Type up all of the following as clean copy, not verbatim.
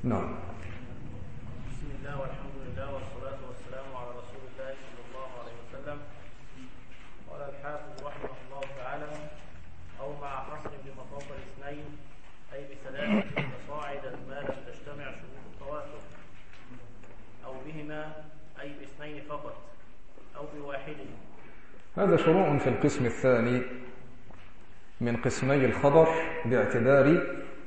نعم. بسم الله والحمد لله والصلاة والسلام على رسول الله صلى الله عليه وسلم. قال الحافظ رحمه الله تعالى: أو مع حصر بمفاضل اثنين أي بثلاثة فصاعدا ما لم تجتمع شروط التواتر، أو بهما أي باثنين فقط، أو بواحد. هذا شروع في القسم الثاني من قسمي الخبر باعتبار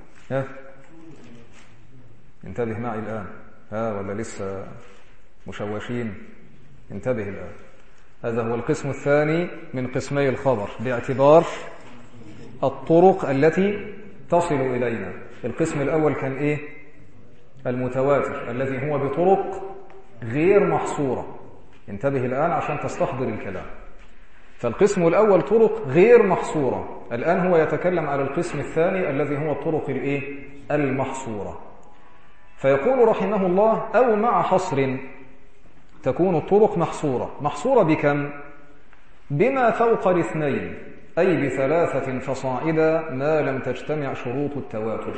انتبه معي الآن ولا لسه مشوشين؟ انتبه الآن. هذا هو القسم الثاني من قسمي الخبر باعتبار الطرق التي تصل إلينا. القسم الأول كان إيه؟ المتواتر الذي هو بطرق غير محصورة. انتبه الآن عشان تستحضر الكلام. فالقسم الأول طرق غير محصورة. الآن هو يتكلم على القسم الثاني الذي هو الطرق الإيه؟ المحصورة. فيقول رحمه الله: أو مع حصر تكون الطرق محصورة بكم؟ بما فوق الاثنين أي بثلاثة فصاعدا ما لم تجتمع شروط التواتر.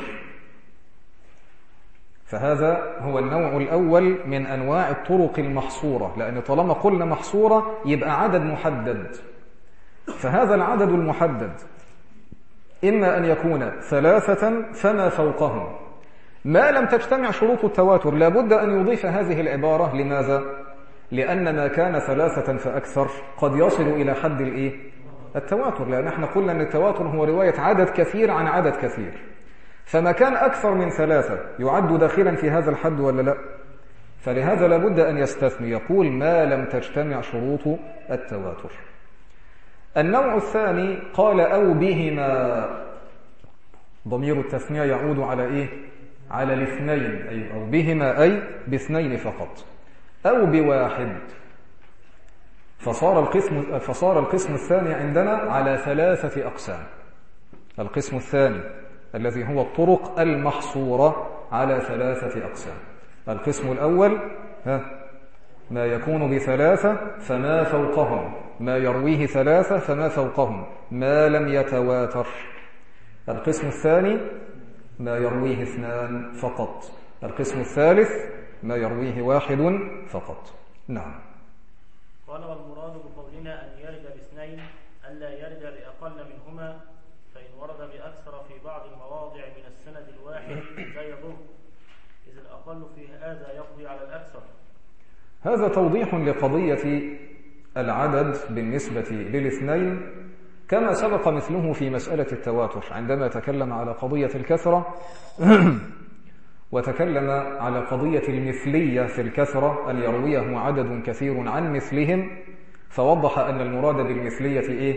فهذا هو النوع الأول من أنواع الطرق المحصورة، لأن طالما قلنا محصورة يبقى عدد محدد. فهذا العدد المحدد إما أن يكون ثلاثة فما فوقهم ما لم تجتمع شروط التواتر. لابد أن يضيف هذه العبارة. لماذا؟ لأن ما كان ثلاثة فأكثر قد يصل إلى حد التواتر، لأن احنا قلنا أن التواتر هو رواية عدد كثير عن عدد كثير. فما كان أكثر من ثلاثة يعد داخلا في هذا الحد ولا لا؟ فلهذا لابد أن يستثني، يقول ما لم تجتمع شروط التواتر. النوع الثاني قال: أو بهما. ضمير التثنية يعود على إيه؟ على الاثنين، أي أو بهما أي باثنين فقط، أو بواحد. فصار القسم الثاني عندنا على ثلاثة أقسام. القسم الثاني الذي هو الطرق المحصورة على ثلاثة أقسام. القسم الأول ما يكون بثلاثة فما فوقهم، ما يرويه ثلاثة فما فوقهم ما لم يتواتر. القسم الثاني ما يرويه اثنان فقط. القسم الثالث ما يرويه واحد فقط. نعم. قال: والمراد بقولنا أن يرد باثنين ألا يرد بأقل منهما، فإن ورد بأكثر في بعض المواضع من السند الواحد لا يضر، إذ الأقل في هذا يقضي على الأكثر. هذا توضيح لقضية العدد بالنسبة للاثنين، كما سبق مثله في مسألة التواتر عندما تكلم على قضية الكثرة وتكلم على قضية المثلية في الكثرة، أن يرويه عدد كثير عن مثلهم، فوضح أن المراد بالمثلية إيه؟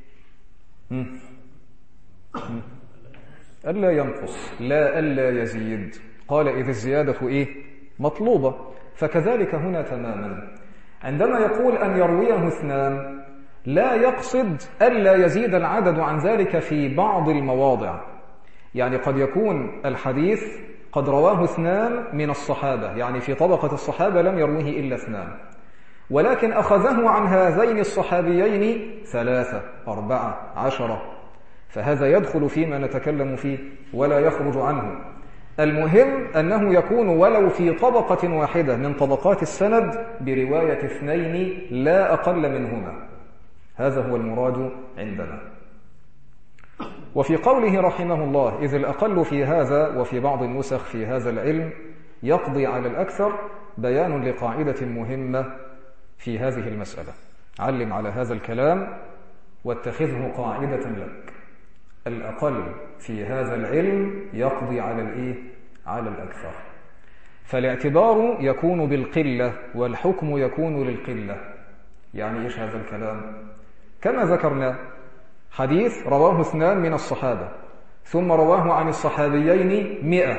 ألا ينقص لا ألا يزيد. قال: إذ الزيادة إيه؟ مطلوبة. فكذلك هنا تماما عندما يقول أن يرويه اثنان لا يقصد ألا يزيد العدد عن ذلك في بعض المواضع. يعني قد يكون الحديث قد رواه اثنان من الصحابة، يعني في طبقة الصحابة لم يروه إلا اثنان، ولكن أخذه عن هذين الصحابيين 3 4 10. فهذا يدخل فيما نتكلم فيه ولا يخرج عنه. المهم أنه يكون ولو في طبقة واحدة من طبقات السند برواية اثنين لا أقل منهما. هذا هو المراد عندنا. وفي قوله رحمه الله: إذ الأقل في هذا، وفي بعض النسخ في هذا العلم يقضي على الأكثر، بيان لقاعدة مهمة في هذه المسألة. علم على هذا الكلام واتخذه قاعدة لك. الأقل في هذا العلم يقضي على الأكثر. فالاعتبار يكون بالقلة والحكم يكون للقلة. يعني إيش هذا الكلام؟ كما ذكرنا حديث رواه اثنان من الصحابة ثم رواه عن الصحابيين 100.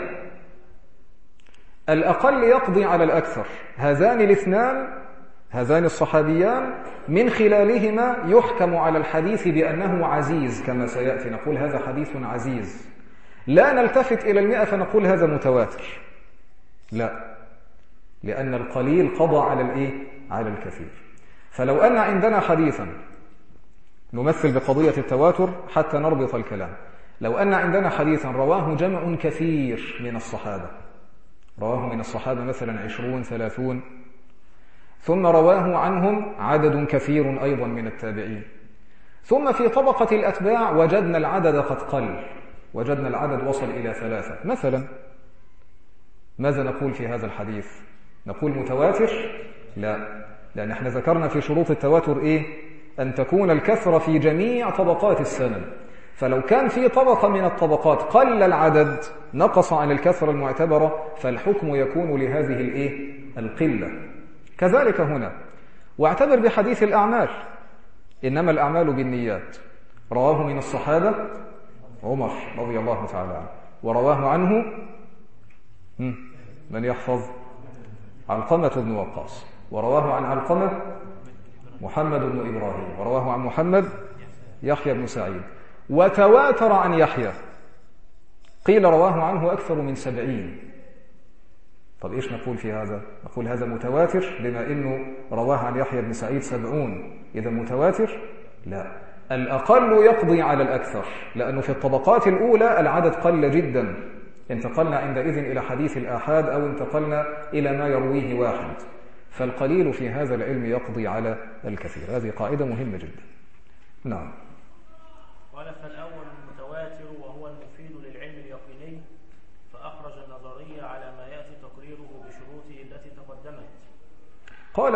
الأقل يقضي على الأكثر. هذان الاثنان، هذان الصحابيان، من خلالهما يحكم على الحديث بأنه عزيز، كما سيأتي نقول هذا حديث عزيز. لا نلتفت إلى 100 فنقول هذا متواتر، لا، لأن القليل قضى على الكثير. فلو أن عندنا حديثا، نمثل بقضية التواتر حتى نربط الكلام، لو أن عندنا حديثا رواه جمع كثير من الصحابة، رواه من الصحابة مثلا 20 30، ثم رواه عنهم عدد كثير أيضا من التابعين، ثم في طبقة الأتباع وجدنا العدد قد قل، وجدنا العدد وصل إلى 3 مثلا. ماذا نقول في هذا الحديث؟ نقول متواتر؟ لا، لأن احنا ذكرنا في شروط التواتر إيه؟ أن تكون الكثرة في جميع طبقات السند، فلو كان في طبقة من الطبقات قل العدد نقص عن الكثرة المعتبرة، فالحكم يكون لهذه الإيه؟ القلة. كذلك هنا، واعتبر بحديث الأعمال، إنما الأعمال بالنيات، رواه من الصحابة عمر رضي الله تعالى عنه، ورواه عنه من يحفظ؟ علقمة بن وقاص، ورواه عن علقمة محمد بن إبراهيم، ورواه عن محمد يحيى بن سعيد، وتواتر عن يحيى، قيل رواه عنه أكثر من 70. طب إيش نقول في هذا؟ نقول هذا متواتر بما إنه رواه عن يحيى بن سعيد 70، إذا متواتر؟ لا، الأقل يقضي على الأكثر، لأنه في الطبقات الأولى العدد قل جدا، انتقلنا عندئذ إلى حديث الآحاد أو انتقلنا إلى ما يرويه واحد، فالقليل في هذا العلم يقضي على الكثير. هذه قاعدة مهمة جدا. نعم. قال فالأول المتواتر وهو المفيد للعلم اليقيني، فأخرج النظرية على ما يأتي تقريره بشروطه التي تقدمت. قال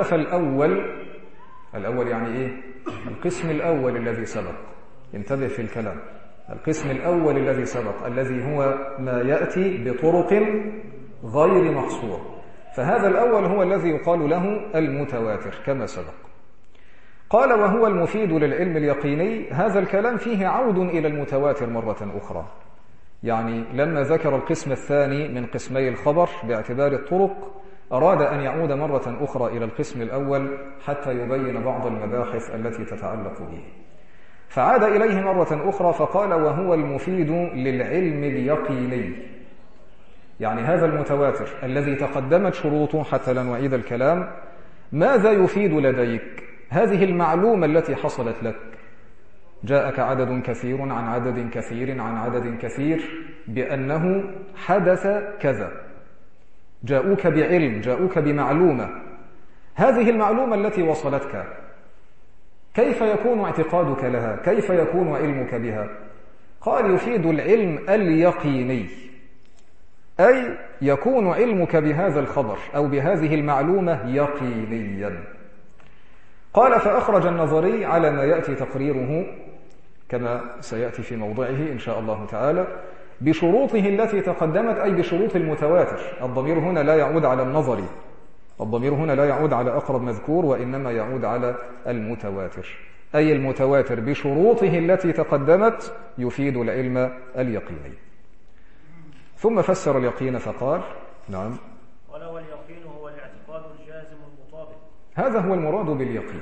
الأول يعني إيه؟ القسم الأول الذي سبق، انتبه في الكلام، القسم الأول الذي سبق الذي هو ما يأتي بطرق غير محصور، فهذا الأول هو الذي يقال له المتواتر كما سبق. قال وهو المفيد للعلم اليقيني، هذا الكلام فيه عود إلى المتواتر مرة أخرى، يعني لما ذكر القسم الثاني من قسمي الخبر باعتبار الطرق أراد أن يعود مرة أخرى إلى القسم الأول حتى يبين بعض المباحث التي تتعلق به، فعاد إليه مرة أخرى فقال وهو المفيد للعلم اليقيني، يعني هذا المتواتر الذي تقدمت شروطه حتى لا نعيد الكلام، ماذا يفيد لديك؟ هذه المعلومة التي حصلت لك، جاءك عدد كثير عن عدد كثير عن عدد كثير بأنه حدث كذا، جاءوك بعلم، جاءوك بمعلومة، هذه المعلومة التي وصلتك كيف يكون اعتقادك لها؟ كيف يكون علمك بها؟ قال يفيد العلم اليقيني، أي يكون علمك بهذا الخبر أو بهذه المعلومة يقينيا. قال فأخرج النظري على ما يأتي تقريره كما سيأتي في موضعه إن شاء الله تعالى بشروطه التي تقدمت، أي بشروط المتواتر. الضمير هنا لا يعود على النظري، الضمير هنا لا يعود على أقرب مذكور، وإنما يعود على المتواتر، أي المتواتر بشروطه التي تقدمت يفيد العلم اليقيني. ثم فسر اليقين فقال نعم ولو اليقين هو الاعتقاد الجازم المطابق. هذا هو المراد باليقين،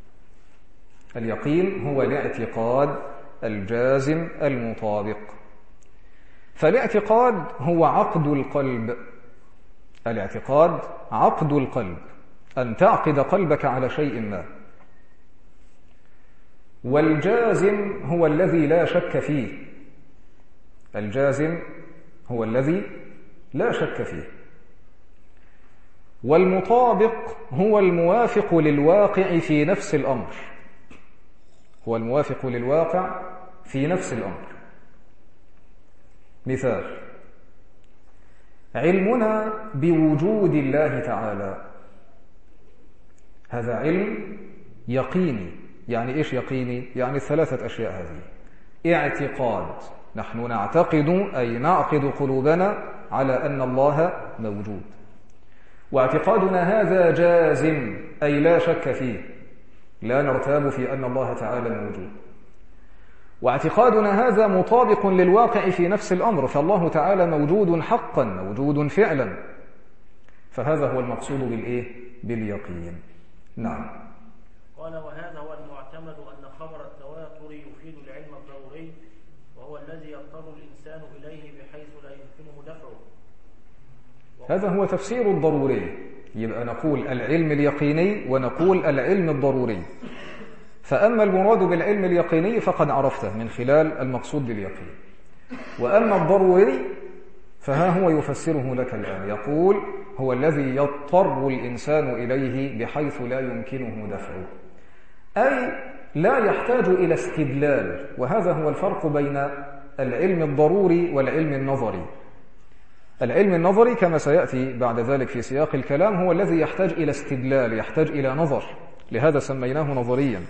اليقين هو الاعتقاد الجازم المطابق. فالاعتقاد هو عقد القلب، الاعتقاد عقد القلب، أن تعقد قلبك على شيء ما. والجازم هو الذي لا شك فيه، الجازم هو الذي لا شك فيه. والمطابق هو الموافق للواقع في نفس الأمر، هو الموافق للواقع في نفس الأمر. مثال: علمنا بوجود الله تعالى، هذا علم يقيني. يعني إيش يقيني؟ يعني 3 أشياء هذه: اعتقاد، نحن نعتقد أي نعقد قلوبنا على أن الله موجود، واعتقادنا هذا جازم أي لا شك فيه، لا نرتاب في أن الله تعالى موجود. واعتقادنا هذا مطابق للواقع في نفس الأمر، فالله تعالى موجود حقا، موجود فعلا، فهذا هو المقصود بالإيه؟ باليقين. نعم. قال وهذا هو المعتمد أن خبر التواتر يفيد العلم الضروري، وهو الذي يضطر الإنسان إليه بحيث لا يمكنه دفعه. هذا هو تفسير الضروري، يبقى نقول العلم اليقيني ونقول العلم الضروري. فأما المراد بالعلم اليقيني فقد عرفته من خلال المقصود باليقين، وأما الضروري فها هو يفسره لك الآن، يقول هو الذي يضطر الإنسان إليه بحيث لا يمكنه دفعه، أي لا يحتاج إلى استدلال. وهذا هو الفرق بين العلم الضروري والعلم النظري. العلم النظري كما سيأتي بعد ذلك في سياق الكلام هو الذي يحتاج إلى استدلال، يحتاج إلى نظر، لهذا سميناه نظريا.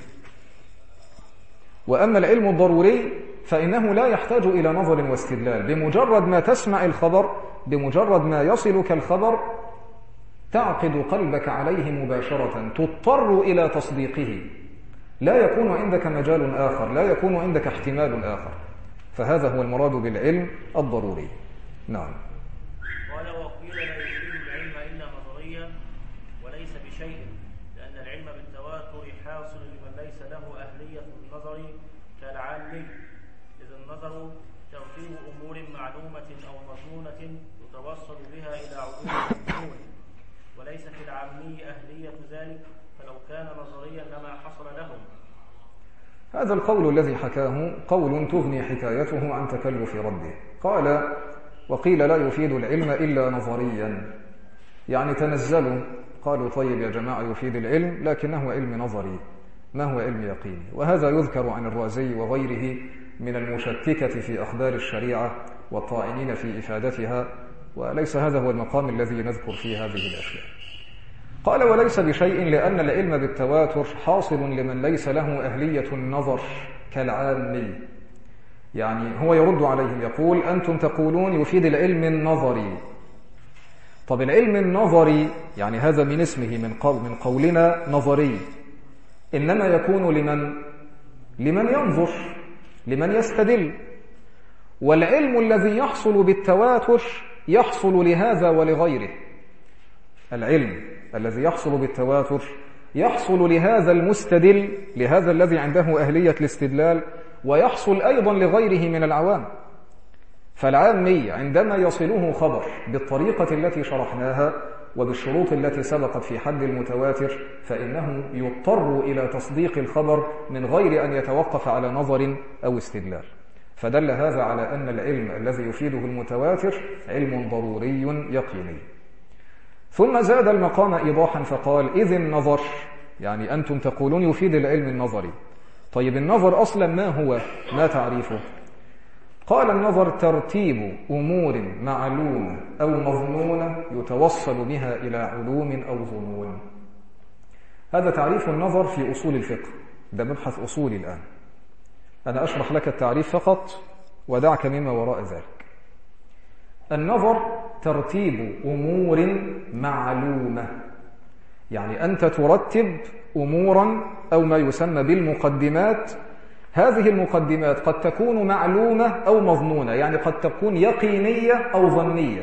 وأما العلم الضروري فإنه لا يحتاج إلى نظر واستدلال، بمجرد ما تسمع الخبر، بمجرد ما يصلك الخبر تعقد قلبك عليه مباشرة، تضطر إلى تصديقه، لا يكون عندك مجال آخر، لا يكون عندك احتمال آخر. فهذا هو المراد بالعلم الضروري. نعم. قال وقيل لا يفيد العلم إلا نظريا وليس بشيء، لأن العلم بالتواتر حاصل لمن ليس له أهلية النظر كالعامي، إذ النظر ترتيب أمور معلومة أو مظنونة يتوصل بها إلى علوم المظنون، وليس في العامي أهلية ذلك، فلو كان نظريا لما حصل لهم. هذا القول الذي حكاه قول تغني حكايته عن تكلف رده. قال وقيل لا يفيد العلم إلا نظريا، يعني تنزلوا قالوا طيب يا جماعة يفيد العلم لكنه علم نظري، ما هو علم يقيني. وهذا يذكر عن الرازي وغيره من المشككة في أخبار الشريعة والطاعنين في إفادتها، وليس هذا هو المقام الذي نذكر فيه هذه الأشياء. قال وليس بشيء، لأن العلم بالتواتر حاصل لمن ليس له أهلية النظر كالعامي. يعني هو يرد عليهم يقول أنتم تقولون يفيد العلم النظري. طب العلم النظري يعني هذا من اسمه من قولنا نظري، إنما يكون لمن ينظر، لمن يستدل. والعلم الذي يحصل بالتواتر يحصل لهذا ولغيره. العلم الذي يحصل بالتواتر يحصل لهذا المستدل، لهذا الذي عنده أهلية الاستدلال، ويحصل أيضا لغيره من العوام. فالعامي عندما يصله خبر بالطريقة التي شرحناها وبالشروط التي سبقت في حد المتواتر، فإنه يضطر إلى تصديق الخبر من غير أن يتوقف على نظر أو استدلال. فدل هذا على أن العلم الذي يفيده المتواتر علم ضروري يقيني. ثم زاد المقام إيضاحا فقال إذ النظر، يعني أنتم تقولون يفيد العلم النظري. طيب النظر أصلا ما هو؟ ما تعريفه؟ قال النظر ترتيب أمور معلومة أو مظنونة يتوصل بها إلى علوم أو ظنون. هذا تعريف النظر في أصول الفقه، ده مبحث أصولي الآن. أنا أشرح لك التعريف فقط ودعك مما وراء ذلك. النظر ترتيب أمور معلومة، يعني أنت ترتب أمورا أو ما يسمى بالمقدمات. هذه المقدمات قد تكون معلومة أو مظنونة، يعني قد تكون يقينية أو ظنية.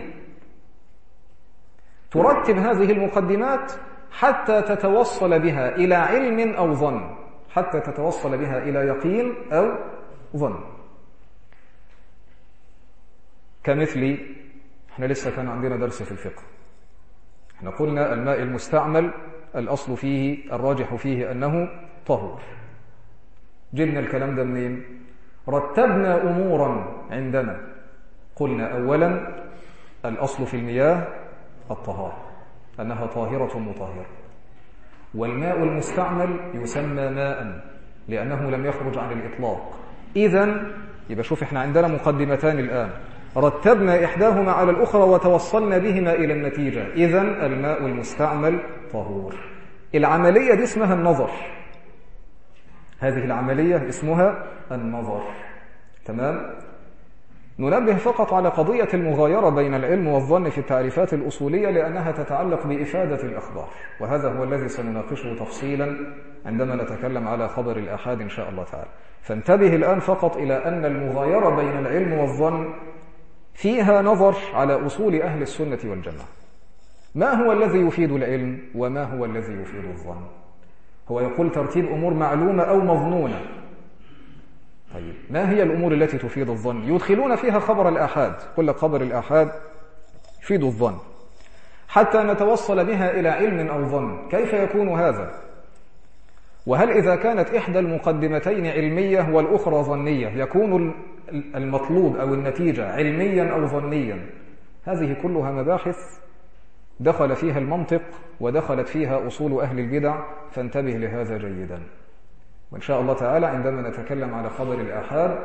ترتب هذه المقدمات حتى تتوصل بها إلى علم أو ظن، حتى تتوصل بها إلى يقين أو ظن. كمثل احنا لسه كان عندنا درس في الفقه، احنا قلنا الماء المستعمل الأصل فيه الراجح فيه أنه طهور. جبنا الكلام ده منين؟ رتبنا أمورا عندنا، قلنا أولا الأصل في المياه الطهارة، أنها طاهرة مطهرة، والماء المستعمل يسمى ماء لأنه لم يخرج عن الإطلاق. إذن يبقى شوف احنا عندنا مقدمتان الآن، رتبنا إحداهما على الأخرى وتوصلنا بهما إلى النتيجة. إذن الماء المستعمل طهور. العملية دي اسمها النظر، هذه العملية اسمها النظر. تمام؟ ننبه فقط على قضية المغايرة بين العلم والظن في التعريفات الأصولية، لأنها تتعلق بإفادة الأخبار، وهذا هو الذي سنناقشه تفصيلا عندما نتكلم على خبر الآحاد إن شاء الله تعالى. فانتبه الآن فقط إلى أن المغايرة بين العلم والظن فيها نظر على أصول أهل السنة والجماعة. ما هو الذي يفيد العلم وما هو الذي يفيد الظن؟ هو يقول ترتيب أمور معلومة أو مظنونة. طيب ما هي الأمور التي تفيد الظن؟ يدخلون فيها خبر الآحاد، قل لك خبر الآحاد يفيد الظن حتى نتوصل بها إلى علم أو ظن. كيف يكون هذا؟ وهل إذا كانت إحدى المقدمتين علمية والأخرى ظنية يكون المطلوب أو النتيجة علميا أو ظنيا؟ هذه كلها مباحث دخل فيها المنطق ودخلت فيها أصول أهل البدع، فانتبه لهذا جيدا. وإن شاء الله تعالى عندما نتكلم على خبر الآحاد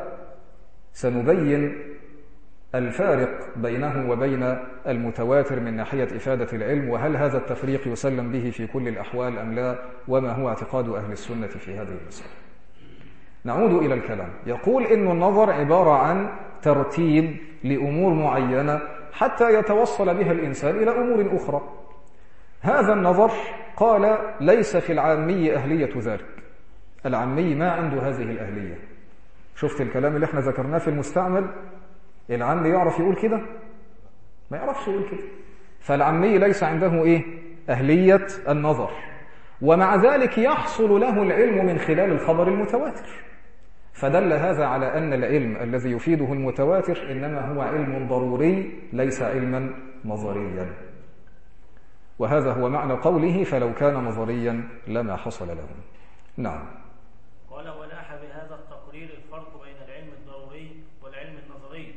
سنبين الفارق بينه وبين المتواتر من ناحية إفادة العلم، وهل هذا التفريق يسلم به في كل الأحوال أم لا، وما هو اعتقاد أهل السنة في هذه المسألة. نعود إلى الكلام. يقول إن النظر عبارة عن ترتيب لأمور معينة حتى يتوصل بها الإنسان إلى أمور أخرى. هذا النظر قال ليس في العامي أهلية ذلك، العامي ما عنده هذه الأهلية. شفت الكلام اللي احنا ذكرناه في المستعمل؟ العامي يعرف يقول كده؟ ما يعرفش يقول كده. فالعامي ليس عنده أهلية النظر، ومع ذلك يحصل له العلم من خلال الخبر المتواتر. فدل هذا على أن العلم الذي يفيده المتواتر إنما هو علم ضروري ليس علما نظريا. وهذا هو معنى قوله فلو كان نظريا لما حصل له. نعم. قال ولاح بهذا التقرير الفرق بين العلم الضروري والعلم النظري،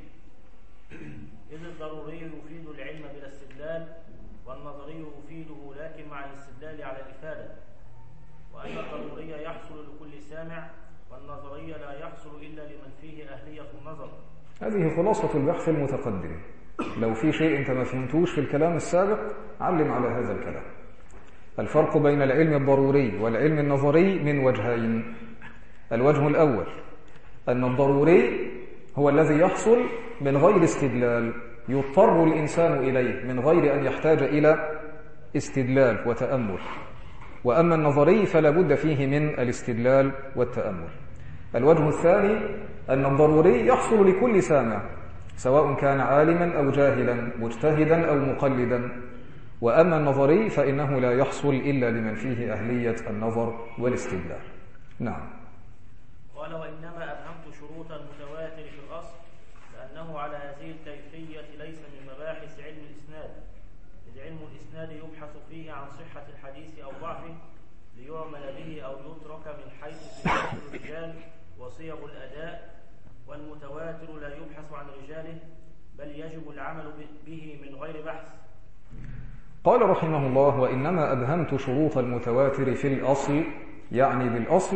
إذ الضروري يفيد العلم بلا استدلال، والنظري يفيده لكن مع الاستدلال على الإفادة، وأن الضروري يحصل لكل سامع، والنظري لا يحصل إلا لمن فيه أهلية النظر. هذه خلاصة البحث المتقدم. لو في شيء أنت ما فهمتوش في الكلام السابق علم على هذا الكلام. الفرق بين العلم الضروري والعلم النظري من وجهين. الوجه الأول أن الضروري هو الذي يحصل من غير استدلال، يضطر الإنسان إليه من غير أن يحتاج إلى استدلال وتأمل. وأما النظري فلا بد فيه من الاستدلال والتأمل. الوجه الثاني أن الضروري يحصل لكل سامع سواء كان عالما أو جاهلا، مجتهدا أو مقلدا. وأما النظري فإنه لا يحصل إلا لمن فيه أهلية النظر والاستدلال. نعم. قال وإنما أبهمت شروط المتواتر في الأصل لأنه على هذه الكيفية ليس من مباحث علم الإسناد، إذ علم الإسناد يبحث فيه عن صحة الحديث أو ضعفه ليعمل به أو يترك من حيث صفات الرجال وصيغ الأداء، والمتواتر لا يبحث عن رجاله بل يجب العمل به من غير بحث. قال رحمه الله وإنما أبهمت شروط المتواتر في الأصل، يعني بالأصل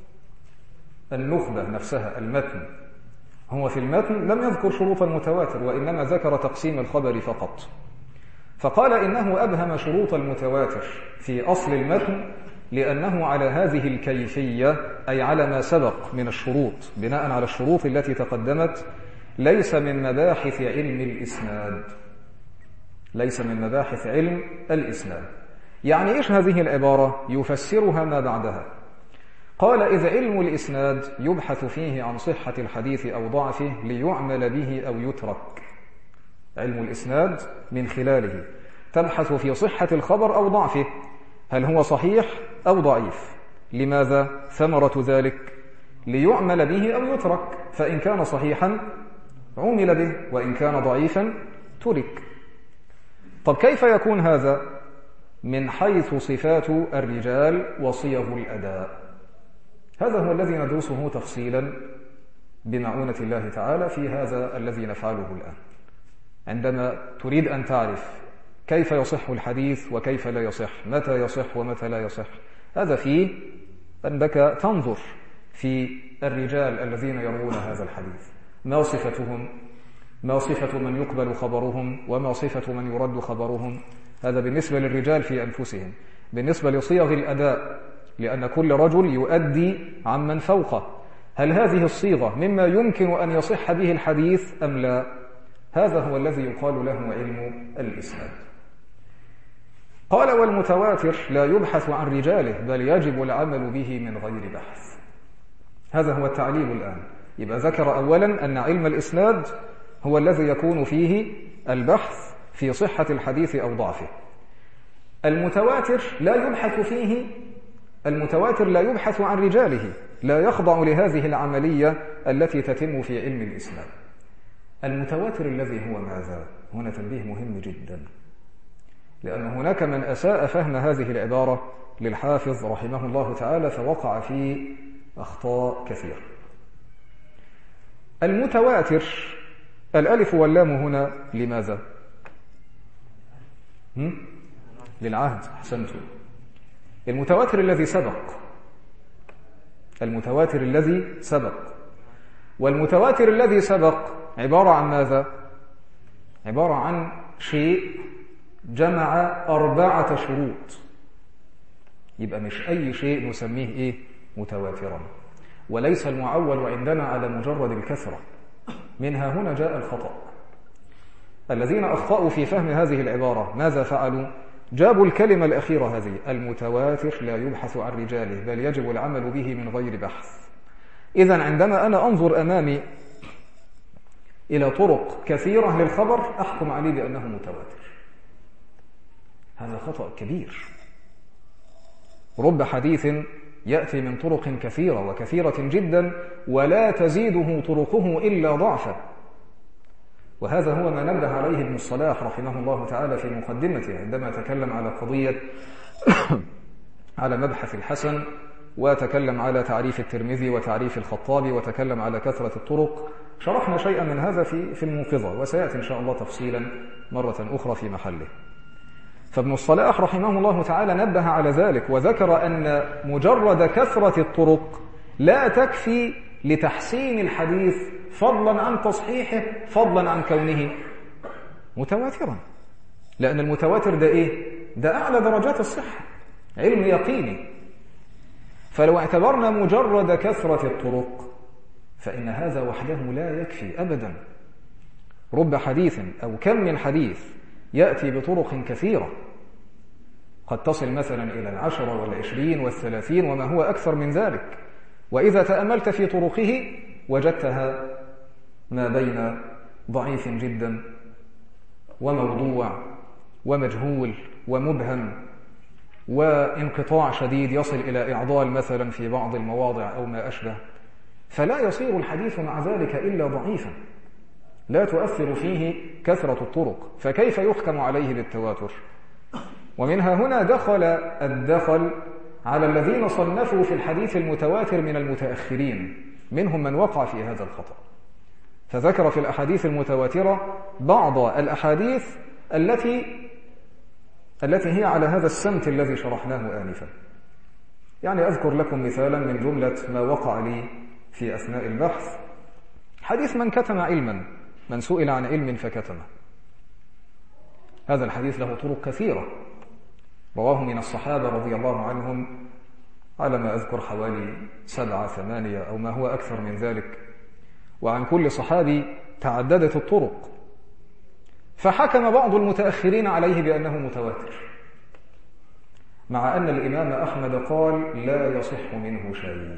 النخبة نفسها المتن. هو في المتن لم يذكر شروط المتواتر وإنما ذكر تقسيم الخبر فقط. فقال إنه أبهم شروط المتواتر في أصل المتن لأنه على هذه الكيفية، أي على ما سبق من الشروط، بناء على الشروط التي تقدمت، ليس من مباحث علم الإسناد. ليس من مباحث علم الإسناد. يعني إيش هذه العبارة؟ يفسرها ما بعدها. قال إذا علم الإسناد يبحث فيه عن صحة الحديث أو ضعفه ليعمل به أو يترك. علم الإسناد من خلاله تبحث في صحة الخبر أو ضعفه، هل هو صحيح أو ضعيف. لماذا؟ ثمرة ذلك ليعمل به أو يترك، فإن كان صحيحا عمل به وإن كان ضعيفا ترك. طب كيف يكون هذا؟ من حيث صفات الرجال وصيغ الأداء. هذا هو الذي ندرسه تفصيلا بمعونة الله تعالى في هذا الذي نفعله الآن. عندما تريد أن تعرف كيف يصح الحديث وكيف لا يصح، متى يصح ومتى لا يصح، هذا فيه أنك تنظر في الرجال الذين يروون هذا الحديث، ما صفتهم، ما صفة من يقبل خبرهم، وما صفة من يرد خبرهم. هذا بالنسبة للرجال في أنفسهم. بالنسبة لصيغ الأداء، لأن كل رجل يؤدي عمن فوقه، هل هذه الصيغة مما يمكن أن يصح به الحديث أم لا؟ هذا هو الذي يقال له علم الإسناد. قال والمتواتر لا يبحث عن رجاله بل يجب العمل به من غير بحث. هذا هو التعليل الآن. يبقى ذكر أولا أن علم الإسناد هو الذي يكون فيه البحث في صحة الحديث أو ضعفه. المتواتر لا يبحث فيه، المتواتر لا يبحث عن رجاله، لا يخضع لهذه العملية التي تتم في علم الإسناد. المتواتر الذي هو ماذا؟ هنا تنبيه مهم جدا، لأن هناك من أساء فهم هذه العبارة للحافظ رحمه الله تعالى فوقع في أخطاء كثيرة. المتواتر الألف واللام هنا لماذا؟ للعهد. أحسنتم. المتواتر الذي سبق، المتواتر الذي سبق. والمتواتر الذي سبق عبارة عن ماذا؟ عبارة عن شيء جمع 4 شروط. يبقى مش أي شيء نسميه إيه؟ متواترا. وليس المعول عندنا على مجرد الكثرة. منها هنا جاء الخطأ. الذين أخطأوا في فهم هذه العبارة ماذا فعلوا؟ جابوا الكلمة الأخيرة هذه: المتواتر لا يبحث عن رجاله بل يجب العمل به من غير بحث. إذن عندما أنا أنظر أمامي إلى طرق كثيرة للخبر أحكم عليه بأنه متواتر. هذا خطأ كبير. رب حديث يأتي من طرق كثيرة وكثيرة جدا ولا تزيده طرقه إلا ضعفا. وهذا هو ما نبه عليه ابن الصلاح رحمه الله تعالى في مقدمته عندما تكلم على قضية على مبحث الحسن، وتكلم على تعريف الترمذي وتعريف الخطابي، وتكلم على كثرة الطرق. شرحنا شيئا من هذا في الموقظة، وسيأتي إن شاء الله تفصيلا مرة أخرى في محله. فابن الصلاح رحمه الله تعالى نبه على ذلك وذكر أن مجرد كثرة الطرق لا تكفي لتحسين الحديث فضلا عن تصحيحه، فضلا عن كونه متواترا. لأن المتواتر ده إيه؟ ده أعلى درجات الصحة، علم يقيني. فلو اعتبرنا مجرد كثرة الطرق فإن هذا وحده لا يكفي أبدا. رب حديث أو كم من حديث يأتي بطرق كثيرة قد تصل مثلا إلى 10 وال20 وال30 وما هو أكثر من ذلك. وإذا تأملت في طرقه وجدتها ما بين ضعيف جدا وموضوع ومجهول ومبهم وانقطاع شديد يصل إلى إعضال مثلا في بعض المواضع أو ما أشبه. فلا يصير الحديث مع ذلك إلا ضعيفا، لا تؤثر فيه كثرة الطرق، فكيف يحكم عليه بالتواتر؟ ومنها هنا دخل الدخل على الذين صنفوا في الحديث المتواتر من المتأخرين، منهم من وقع في هذا الخطأ. فذكر في الأحاديث المتواترة بعض الأحاديث التي هي على هذا السمت الذي شرحناه آنفا. يعني أذكر لكم مثالا من جملة ما وقع لي في أثناء البحث. حديث من كتم علما، من سئل عن علم فكتمه. هذا الحديث له طرق كثيرة، رواه من الصحابة رضي الله عنهم على ما أذكر حوالي 7 8 أو ما هو أكثر من ذلك، وعن كل صحابي تعددت الطرق. فحكم بعض المتأخرين عليه بأنه متواتر، مع أن الإمام أحمد قال لا يصح منه شيء.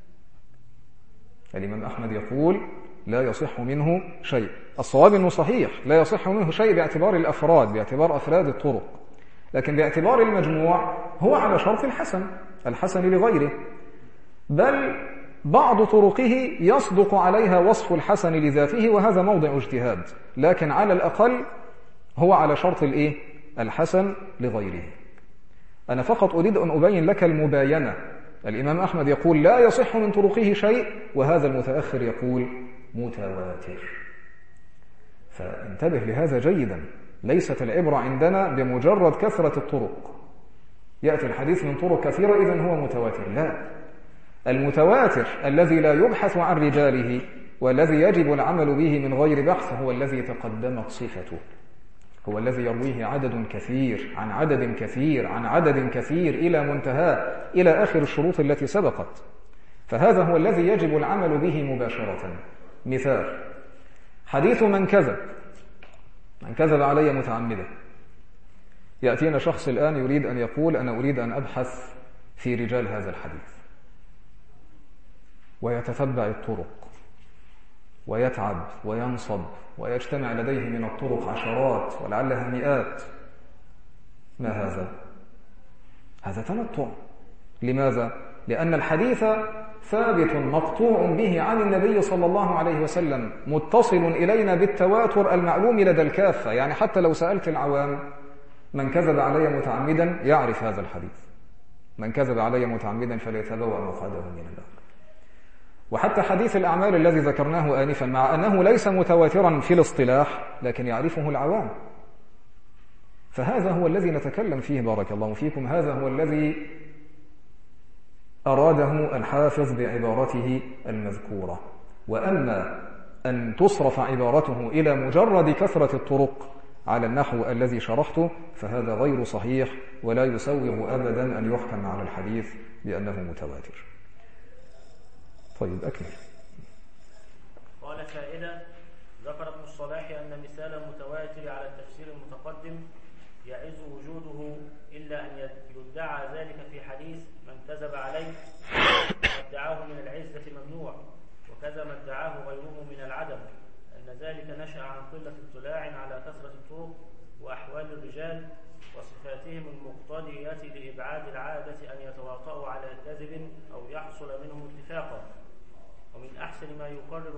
الإمام أحمد يقول لا يصح منه شيء. الصواب أنه صحيح لا يصح منه شيء باعتبار الأفراد، باعتبار أفراد الطرق، لكن باعتبار المجموع هو على شرط الحسن لغيره. بل بعض طرقه يصدق عليها وصف الحسن لذاته، وهذا موضع اجتهاد، لكن على الأقل هو على شرط الحسن لغيره. أنا فقط أريد أن أبين لك المباينة. الإمام أحمد يقول لا يصح من طرقه شيء، وهذا المتأخر يقول متواتر. فانتبه لهذا جيدا. ليست العبرة عندنا بمجرد كثرة الطرق، يأتي الحديث من طرق كثيرة إذن هو متواتر. لا، المتواتر الذي لا يبحث عن رجاله والذي يجب العمل به من غير بحث هو الذي تقدمت صفته، هو الذي يرويه عدد كثير عن عدد كثير عن عدد كثير إلى منتهى، إلى آخر الشروط التي سبقت. فهذا هو الذي يجب العمل به مباشرة. مثال: حديث من كذب علي متعمدا. يأتينا شخص الآن يريد أن يقول أنا أريد أن أبحث في رجال هذا الحديث، ويتتبع الطرق ويتعب وينصب ويجتمع لديه من الطرق عشرات ولعلها مئات. ما هذا؟ هذا تنطع. لماذا؟ لأن الحديث ثابت مقطوع به عن النبي صلى الله عليه وسلم، متصل إلينا بالتواتر المعلوم لدى الكافة. يعني حتى لو سألت العوام من كذب علي متعمدا يعرف هذا الحديث: من كذب علي متعمدا فليتبوأ مقعده من النار. وحتى حديث الأعمال الذي ذكرناه آنفا، مع أنه ليس متواترا في الاصطلاح لكن يعرفه العوام. فهذا هو الذي نتكلم فيه بارك الله فيكم، هذا هو الذي أراده الحافظ بعبارته المذكورة. وأما أن تصرف عبارته إلى مجرد كثرة الطرق على النحو الذي شرحته فهذا غير صحيح، ولا يسوغ أبدا أن يحكم على الحديث بأنه متواتر. طيب أكمل. قال فائدة: ذكر ابن الصلاح أن مثال المتواتر على التفسير المتقدم يعز وجوده إلا أن يدعى ذلك في حديث من كذب عليه، وادعاه من العزة ممنوع، وكذا ما ادعاه غيره من العدم، أن ذلك نشأ عن قلة اطلاع على كثرة الطرق وأحوال الرجال وصفاتهم المقتضية لإبعاد العادة أن يتواطؤوا على كذب أو يحصل منهم اتفاقا. ومن أحسن ما يقرر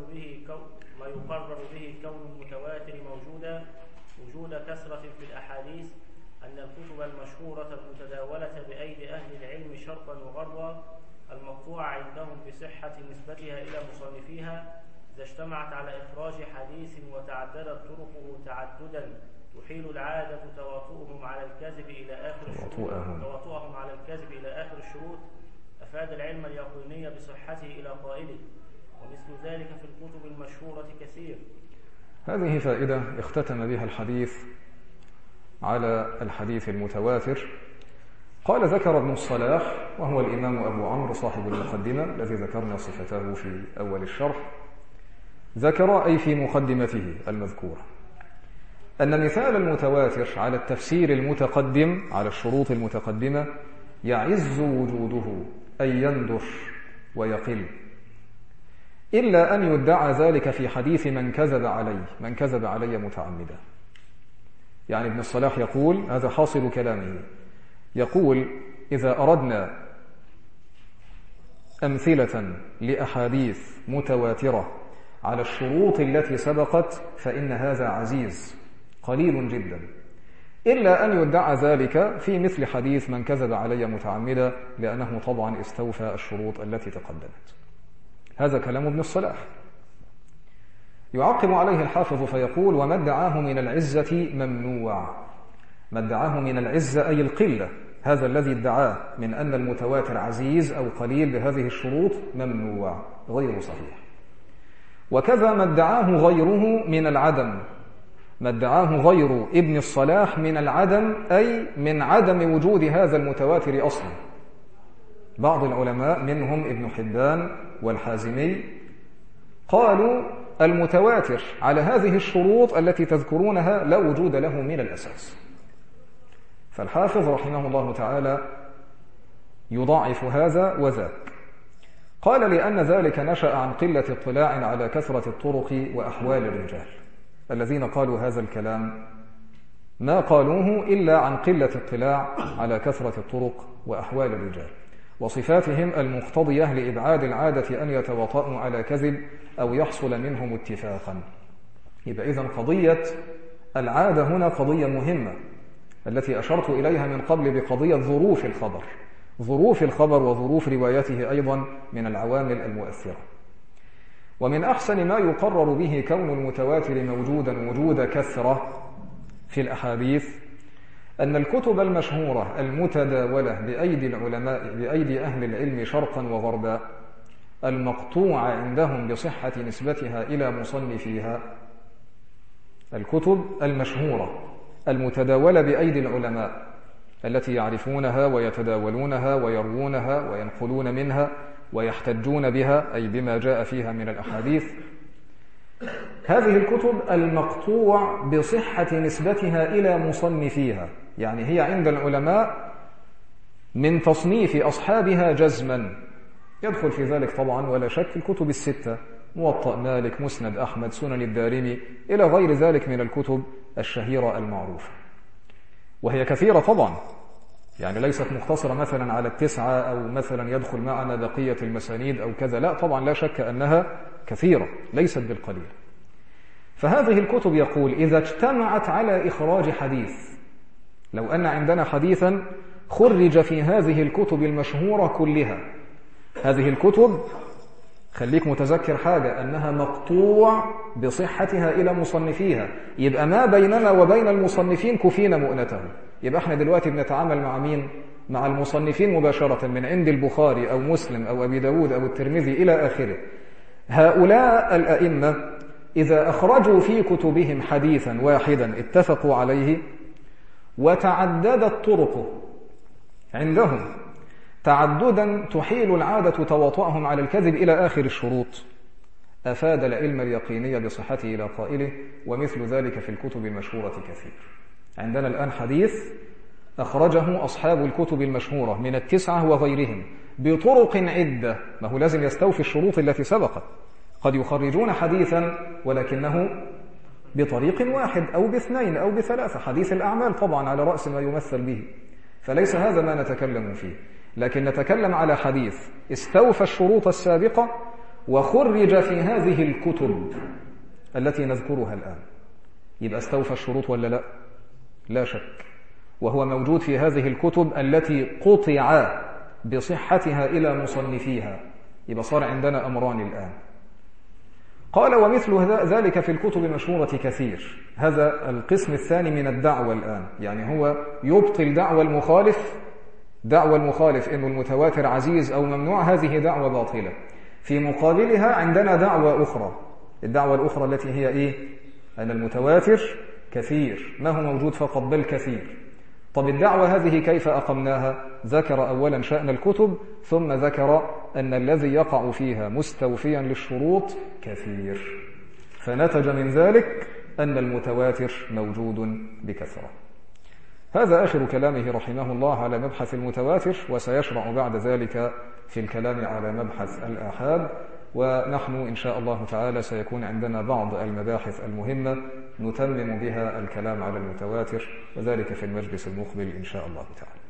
به كون المتواتر موجودا وجود كثرة في الأحاديث أن الكتب المشهورة المتداولة بأيدي أهل العلم شرقا وغربا المقطوع عندهم بصحة نسبتها إلى مصنفيها إذا اجتمعت على إخراج حديث وتعددت طرقه تعددا تحيل العادة تواطؤهم على الكذب إلى آخر الشروط أفاد العلم اليقيني بصحته إلى قائله، ومثل ذلك في الكتب المشهورة كثير. هذه فائدة اختتم بها الحديث على الحديث المتواتر. قال: ذكر ابن الصلاح وهو الإمام أبو عمرو صاحب المقدمة الذي ذكرنا صفته في أول الشرح، ذكر أي في مقدمته المذكورة أن مثال المتواتر على التفسير المتقدم على الشروط المتقدمة يعز وجوده أي يندر ويقل، إلا أن يدعى ذلك في حديث من كذب علي متعمدا. يعني ابن الصلاح يقول، هذا حاصل كلامه، يقول: إذا أردنا أمثلة لأحاديث متواترة على الشروط التي سبقت فإن هذا عزيز قليل جدا، إلا أن يدعى ذلك في مثل حديث من كذب علي متعمدا، لأنه طبعا استوفى الشروط التي تقدمت. هذا كلام ابن الصلاح. يعقب عليه الحافظ فيقول: وما ادعاه من العزة ممنوع. ما ادعاه من العزة أي القلة، هذا الذي ادعاه من أن المتواتر عزيز أو قليل بهذه الشروط ممنوع غير صحيح. وكذا ما ادعاه غيره من العدم، ما ادعاه غير ابن الصلاح من العدم أي من عدم وجود هذا المتواتر أصلا. بعض العلماء منهم ابن حبان والحازمي قالوا المتواتر على هذه الشروط التي تذكرونها لا وجود له من الأساس. فالحافظ رحمه الله تعالى يضاعف هذا وذاك. قال: لأن ذلك نشأ عن قلة اطلاع على كثرة الطرق وأحوال الرجال. الذين قالوا هذا الكلام ما قالوه إلا عن قلة اطلاع على كثرة الطرق وأحوال الرجال وصفاتهم المقتضية لإبعاد العادة أن يتواطؤوا على كذب أو يحصل منهم اتفاقا. يبقى إذن قضية العادة هنا قضية مهمة التي أشرت إليها من قبل بقضية ظروف الخبر. ظروف الخبر وظروف روايته أيضا من العوامل المؤثرة. ومن أحسن ما يقرر به كون المتواتر موجودا وجود كثرة في الأحاديث أن الكتب المشهورة المتداولة بأيدي العلماء بأيدي أهل العلم شرقا وغربا المقطوعة عندهم بصحة نسبتها إلى مصنفيها، الكتب المشهورة المتداولة بأيدي العلماء التي يعرفونها ويتداولونها ويروونها وينقلون منها ويحتجون بها أي بما جاء فيها من الأحاديث، هذه الكتب المقطوع بصحة نسبتها إلى مصنفيها، يعني هي عند العلماء من تصنيف أصحابها جزما. يدخل في ذلك طبعا ولا شك الكتب الستة: موطأ مالك، مسند أحمد، سنن الدارمي، إلى غير ذلك من الكتب الشهيرة المعروفة، وهي كثيرة طبعا، يعني ليست مختصرة مثلا على 9 أو مثلا يدخل معنا بقية المسانيد أو كذا، لا طبعا، لا شك أنها كثيرة ليست بالقليل. فهذه الكتب يقول إذا اجتمعت على إخراج حديث، لو أن عندنا حديثا خرج في هذه الكتب المشهورة كلها، هذه الكتب خليك متذكر حاجة، أنها مقطوع بصحتها إلى مصنفيها، يبقى ما بيننا وبين المصنفين كفينا مؤنته. يبقى احنا دلوقتي بنتعامل مع مين؟ مع المصنفين مباشرة من عند البخاري أو مسلم أو أبي داود أو الترمذي إلى آخره. هؤلاء الأئمة إذا أخرجوا في كتبهم حديثا واحدا اتفقوا عليه وتعددت طرقه عندهم تعددا تحيل العادة تواطؤهم على الكذب إلى آخر الشروط، أفاد العلم اليقيني بصحته إلى قائله، ومثل ذلك في الكتب المشهورة كثير. عندنا الآن حديث أخرجه أصحاب الكتب المشهورة من التسعة وغيرهم بطرق عدة، ما هو لازم يستوفي الشروط التي سبقت. قد يخرجون حديثا ولكنه بطريق واحد أو باثنين أو بثلاثة، حديث الأعمال طبعا على رأس ما يمثل به، فليس هذا ما نتكلم فيه، لكن نتكلم على حديث استوفى الشروط السابقة وخرج في هذه الكتب التي نذكرها الآن. يبقى استوفى الشروط ولا لا؟ لا شك، وهو موجود في هذه الكتب التي قطع بصحتها إلى مصنفيها. يبقى صار عندنا أمران الآن. قال ومثل ذلك في الكتب المشهورة كثير. هذا القسم الثاني من الدعوة الآن، يعني هو يبطل دعوى المخالف إنه المتواتر عزيز أو ممنوع، هذه دعوة باطلة. في مقابلها عندنا دعوة أخرى، الدعوة الأخرى التي هي إيه؟ أن المتواتر كثير، ما هو موجود فقط بل كثير. طب الدعوة هذه كيف أقمناها؟ ذكر أولا شأن الكتب، ثم ذكر أن الذي يقع فيها مستوفيا للشروط كثير، فنتج من ذلك أن المتواتر موجود بكثرة. هذا آخر كلامه رحمه الله على مبحث المتواتر، وسيشرع بعد ذلك في الكلام على مبحث الآحاد. ونحن إن شاء الله تعالى سيكون عندنا بعض المباحث المهمة نتمم بها الكلام على المتواتر، وذلك في المجلس المقبل إن شاء الله تعالى.